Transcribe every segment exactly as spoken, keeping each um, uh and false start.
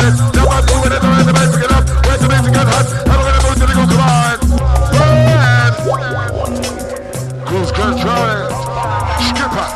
it. Jump on, move it, and the bass to get up. Where's the bass to get hot? I'm gonna move to the go, come on. Cruise control. Skipper.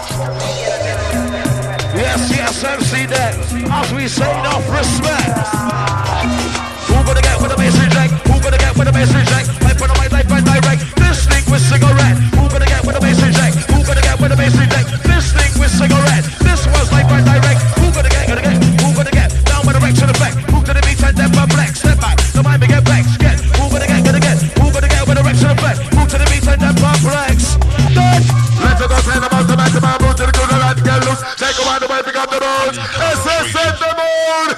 Yes, yes, M C that. As we say, enough respect. Who gonna get with the bass reject? Who gonna get with the bass reject? Life on the mic, life on direct. This thing with cigarette. Who gonna get with the bass reject? Who gonna get with the bass reject? This thing with cigarette. This was life on direct. Who gonna get, gonna get? Who gonna get? Down with the Rex to the back. Who to the beat and then flex? Step back. The mind get back. Get. Who gonna get, gonna get? Who gonna get with the Rex to the back? Who to the beat and then flex? Let's go send about the back to my boot to the good and get loose. Take a while to pick up the road. S S in the mood.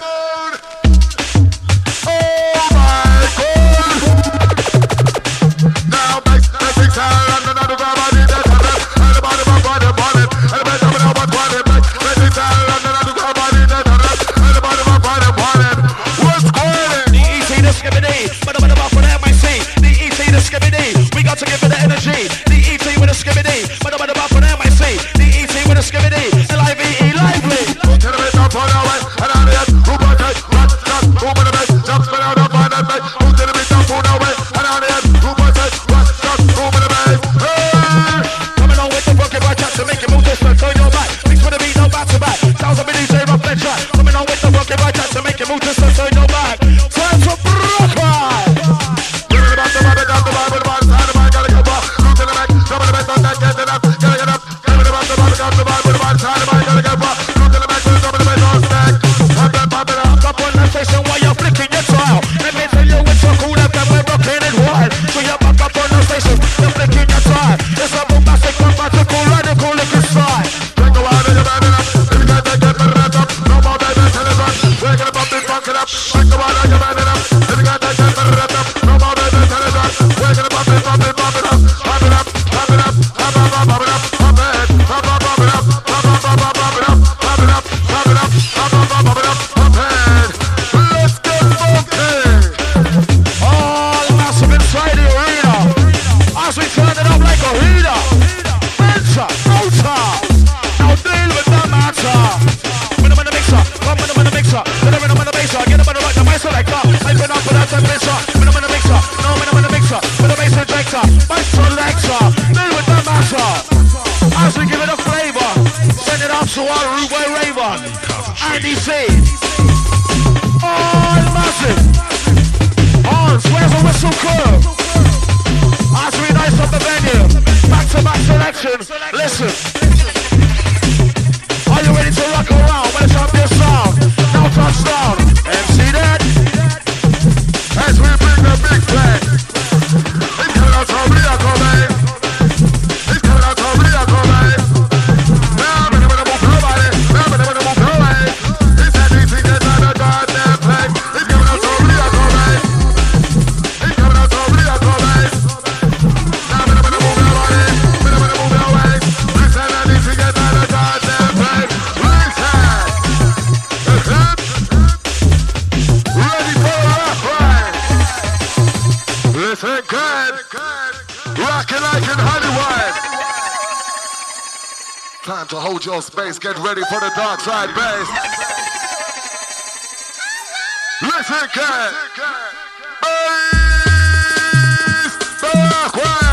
Oh my God. Now makes the six and another grab on it. And the bottom of what it wanted. And the best of it, what wanted. The six and another grab on it. And the bottom of what it wanted. What's going? The E T, the skibbity. But I'm about for the M I C. The E T, the skibbity. We got to give it the energy. The E T with a skibbity. But I'm about for the M I C. The E T with a skibbity. L I V E, lively. Tell me stop on our way. And on the end, who got it? Run, run, who with the best? Jump, spin out of one and make. Who tell me stop on our way. And on the end, who got it? Run, run, who with the best? Hey! Coming on with the rocket right track to make it move distance. Turn your back. Mix with the beat, no back to back. Sounds of a D J rough track. Coming on with the rocket right track to make it move distance. Turn your back. Time for Brooklyn. Give it about the Bible, got the Bible, the Bible, the Bible, gotta get back. Root to the back, some of the best on that, get it up, gotta get up. Give it about the Bible, got the Bible, the Bible, the Bible, gotta get back. Root to the back, some of the best on that. Pop it, pop it up. Up on the station while you're flicking your trial. Let me tell you it's so cool that we're rocking it wild. So you're back up on the station, you're flicking your trial. It's a bombastic, grammatical, radical, liquid style. Drink a while and you're burning up. If you can't take it, put it up. No more baby, tell it run. We're gonna pump it, funk it up. Drink a while and you're burning up. If you can't take it, put it up. No more baby, tell it run. We're gonna pump it, pump it, pump it up. Pump it up, pump it up, pump it up, pump it up, pump it, pump it, pump it up, pump it, pump it, pump it up, pump it up, pump it up, pump it, pump it up, pump it. Let's get funky. All massive inside the arena. As we turn it up like a heater. Enter, outer. Now deal with the matter. When I'm in the mixer, come when I'm in the mixer. When I'm in the baser, get up on the right, the mic selector. I put up for that temperature. When I'm in the mixer, no, when I'm in the mixer. With the bass injector, mic selector. Deal with the matter. As we give it a flavor, send it up to our Rude Boy Raven. Andy C. All massive. Hans, where's the whistle curve? As we nice up the venue, back to back selection. Listen, are you ready to rock around? When it's up your sound, now touchdown. M C that. As we bring the big flag. It's coming out from Riaco, man. It's coming out from Riaco, man. Now I'm gonna move nobody. Now I'm gonna move nobody. It's that easy, it's not a goddamn flag. It's coming out from Riaco, man. It's coming out from Riaco, man. Now I'm gonna move nobody. I'm gonna move nobody. It's that easy, it's not a goddamn flag. Ready for a rock ride. Listen good. Rockin' like in Hollywood. Time to hold your space. Get ready for the dark side bass. Listen good. Bass backward.